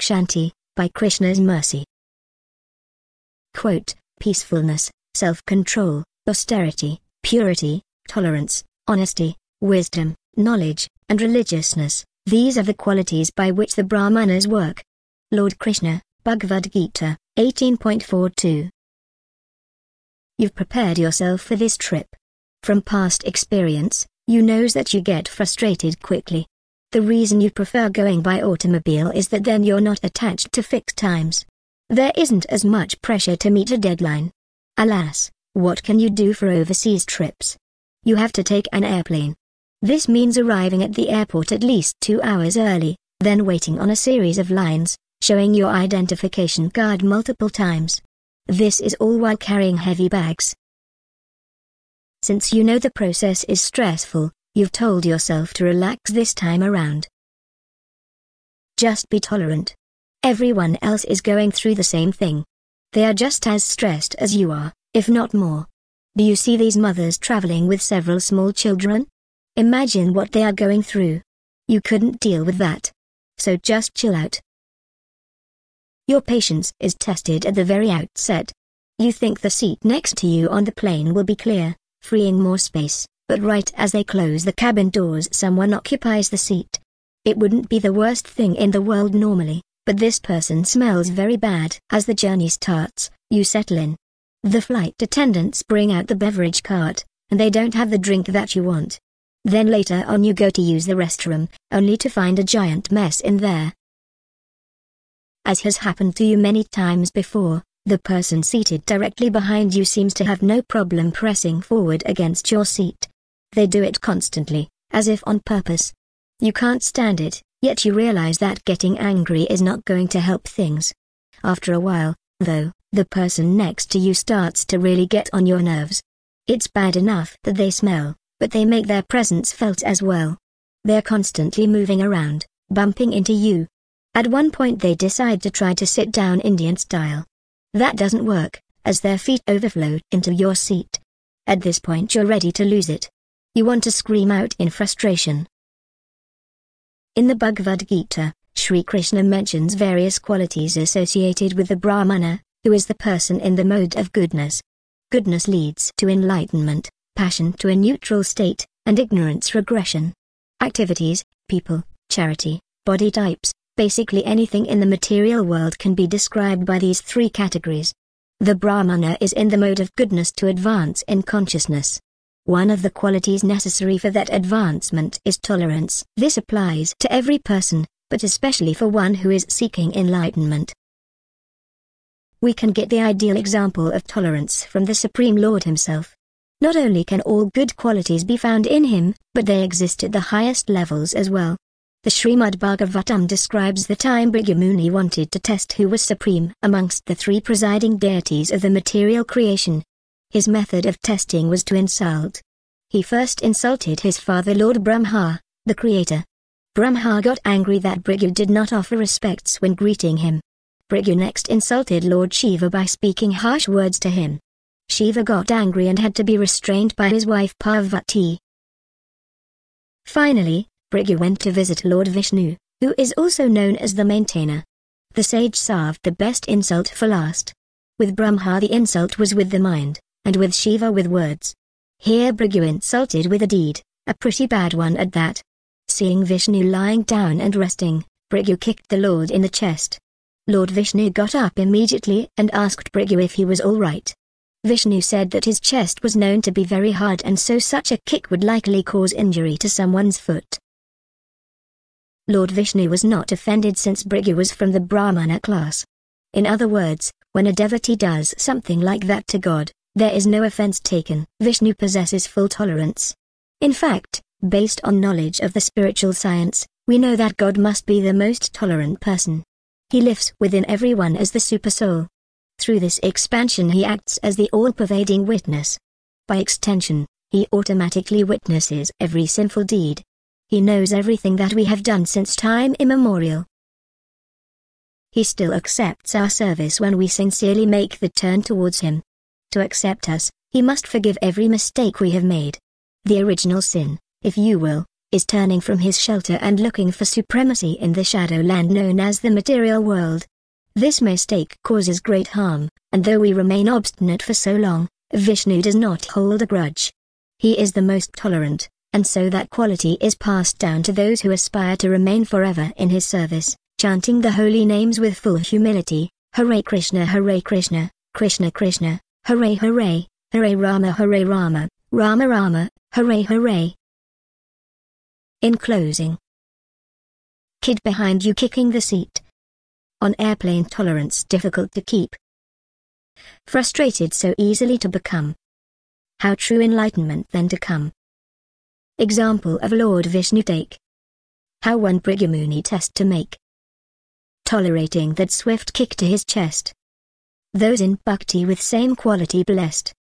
Shanti, by Krishna's mercy. Quote, peacefulness, self-control, austerity, purity, tolerance, honesty, wisdom, knowledge, and religiousness, these are the qualities by which the Brahmanas work. Lord Krishna, Bhagavad Gita, 18.42. You've prepared yourself for this trip. From past experience, you knows that you get frustrated quickly. The reason you prefer going by automobile is that then you're not attached to fixed times. There isn't as much pressure to meet a deadline. Alas, what can you do for overseas trips? You have to take an airplane. This means arriving at the airport at least 2 hours early, then waiting on a series of lines, showing your identification card multiple times. This is all while carrying heavy bags. Since you know the process is stressful, you've told yourself to relax this time around. Just be tolerant. Everyone else is going through the same thing. They are just as stressed as you are, if not more. Do you see these mothers traveling with several small children? Imagine what they are going through. You couldn't deal with that. So just chill out. Your patience is tested at the very outset. You think the seat next to you on the plane will be clear, freeing more space, but right as they close the cabin doors someone occupies the seat. It wouldn't be the worst thing in the world normally, but this person smells very bad. As the journey starts, you settle in. The flight attendants bring out the beverage cart, and they don't have the drink that you want. Then later on you go to use the restroom, only to find a giant mess in there. As has happened to you many times before, the person seated directly behind you seems to have no problem pressing forward against your seat. They do it constantly, as if on purpose. You can't stand it, yet you realize that getting angry is not going to help things. After a while, though, the person next to you starts to really get on your nerves. It's bad enough that they smell, but they make their presence felt as well. They're constantly moving around, bumping into you. At one point they decide to try to sit down Indian style. That doesn't work, as their feet overflow into your seat. At this point you're ready to lose it. You want to scream out in frustration. In the Bhagavad Gita, Sri Krishna mentions various qualities associated with the Brahmana, who is the person in the mode of goodness. Goodness leads to enlightenment, passion to a neutral state, and ignorance regression. Activities, people, charity, body types, basically anything in the material world can be described by these 3 categories. The Brahmana is in the mode of goodness to advance in consciousness. One of the qualities necessary for that advancement is tolerance. This applies to every person, but especially for one who is seeking enlightenment. We can get the ideal example of tolerance from the Supreme Lord himself. Not only can all good qualities be found in him, but they exist at the highest levels as well. The Srimad Bhagavatam describes the time Bhrigu Muni wanted to test who was supreme amongst the 3 presiding deities of the material creation. His method of testing was to insult. He first insulted his father Lord Brahma, the creator. Brahma got angry that Bhrigu did not offer respects when greeting him. Bhrigu next insulted Lord Shiva by speaking harsh words to him. Shiva got angry and had to be restrained by his wife Parvati. Finally, Bhrigu went to visit Lord Vishnu, who is also known as the maintainer. The sage saved the best insult for last. With Brahma the insult was with the mind, and with Shiva with words. Here Bhrigu insulted with a deed, a pretty bad one at that. Seeing Vishnu lying down and resting, Bhrigu kicked the Lord in the chest. Lord Vishnu got up immediately and asked Bhrigu if he was all right. Vishnu said that his chest was known to be very hard and so such a kick would likely cause injury to someone's foot. Lord Vishnu was not offended since Bhrigu was from the Brahmana class. In other words, when a devotee does something like that to God, there is no offense taken. Vishnu possesses full tolerance. In fact, based on knowledge of the spiritual science, we know that God must be the most tolerant person. He lives within everyone as the supersoul. Through this expansion he acts as the all-pervading witness. By extension, he automatically witnesses every sinful deed. He knows everything that we have done since time immemorial. He still accepts our service when we sincerely make the turn towards him. To accept us, he must forgive every mistake we have made. The original sin, if you will, is turning from his shelter and looking for supremacy in the shadowland known as the material world. This mistake causes great harm, and though we remain obstinate for so long, Vishnu does not hold a grudge. He is the most tolerant, and so that quality is passed down to those who aspire to remain forever in his service, chanting the holy names with full humility, Hare Krishna, Krishna Krishna, Hare Hare, Hare Rama, Rama Rama, Hare Hare. In closing. Kid behind you kicking the seat. On airplane, tolerance difficult to keep. Frustrated so easily to become. How true enlightenment then to come. Example of Lord Vishnu take. How one Brigamuni test to make. Tolerating that swift kick to his chest. Those in bhakti with same quality blessed.